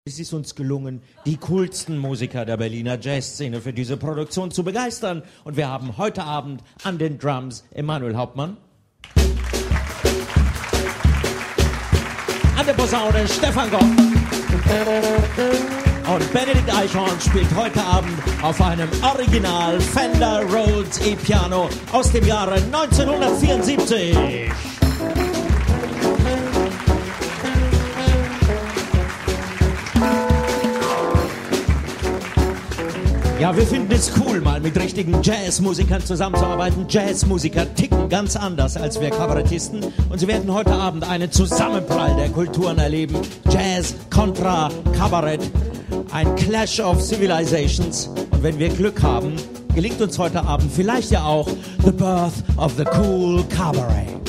Es ist uns gelungen, die coolsten Musiker der Berliner Jazzszene für diese Produktion zu begeistern. Und wir haben heute Abend an den Drums Emanuel Hauptmann, an der Posaune Stefan Goff und Benedikt Eichhorn spielt heute Abend auf einem Original Fender Rhodes E-Piano aus dem Jahre 1974. Ja, wir finden es cool, mal mit richtigen Jazzmusikern zusammenzuarbeiten. Jazzmusiker ticken ganz anders als wir Kabarettisten. Und sie werden heute Abend einen Zusammenprall der Kulturen erleben. Jazz, Contra, Kabarett. Ein Clash of Civilizations. Und wenn wir Glück haben, gelingt uns heute Abend vielleicht ja auch The Birth of the Cool Cabaret.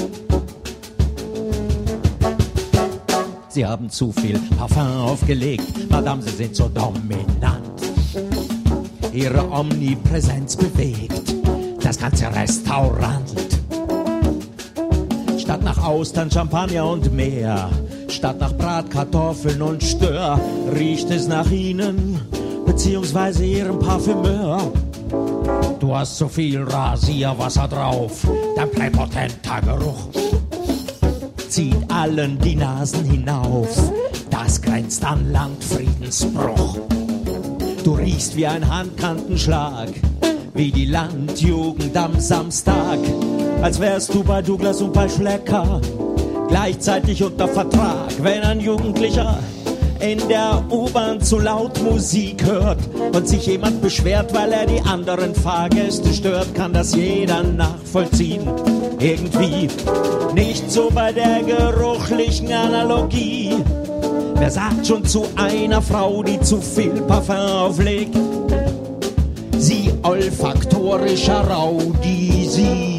Sie haben zu viel Parfum aufgelegt. Madame, Sie sind so dominant. Ihre Omnipräsenz bewegt das ganze Restaurant. Statt nach Austern, Champagner und Meer, statt nach Bratkartoffeln und Stör, riecht es nach Ihnen, beziehungsweise Ihrem Parfümeur. Du hast so viel Rasierwasser drauf, dein präpotenter Geruch zieht allen die Nasen hinauf. Das grenzt an Landfriedensbruch. Du riechst wie ein Handkantenschlag, wie die Landjugend am Samstag. Als wärst du bei Douglas und bei Schlecker gleichzeitig unter Vertrag. Wenn ein Jugendlicher in der U-Bahn zu laut Musik hört und sich jemand beschwert, weil er die anderen Fahrgäste stört, kann das jeder nachvollziehen. Irgendwie nicht so bei der geruchlichen Analogie. Wer sagt schon zu einer Frau, die zu viel Parfum auflegt? Sie olfaktorischer Rowdy, sie.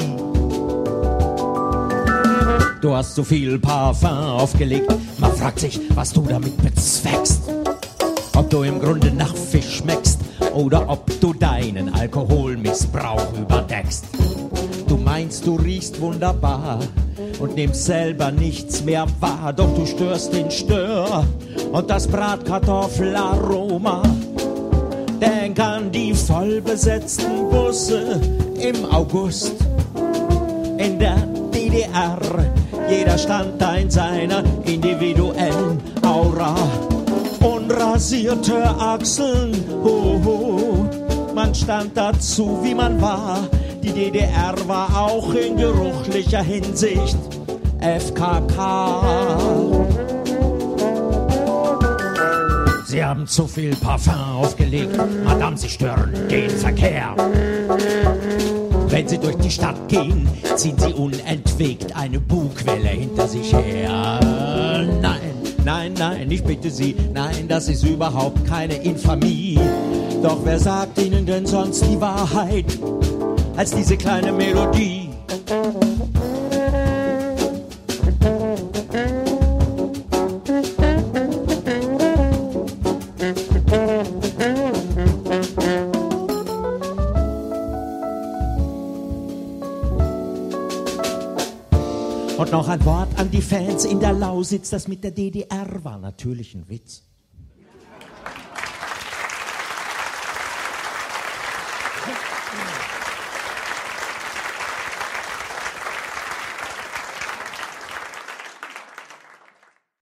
Du hast zu viel Parfum aufgelegt. Man fragt sich, was du damit bezweckst. Ob du im Grunde nach Fisch schmeckst oder ob du deinen Alkoholmissbrauch überdeckst. Du meinst, du riechst wunderbar und nimmst selber nichts mehr wahr, doch du störst den Stör und das Bratkartoffelaroma. Denk an die vollbesetzten Busse im August in der DDR. Jeder stand da in seiner individuellen Aura. Unrasierte Achseln, hoho, man stand dazu, wie man war. Die DDR war auch in geruchlicher Hinsicht FKK. Sie haben zu viel Parfum aufgelegt, Madame, Sie stören den Verkehr. Wenn Sie durch die Stadt gehen, ziehen Sie unentwegt eine Bugwelle hinter sich her. Nein, nein, nein, ich bitte Sie, nein, das ist überhaupt keine Infamie. Doch wer sagt Ihnen denn sonst die Wahrheit als diese kleine Melodie? Und noch ein Wort an die Fans in der Lausitz, das mit der DDR war natürlich ein Witz.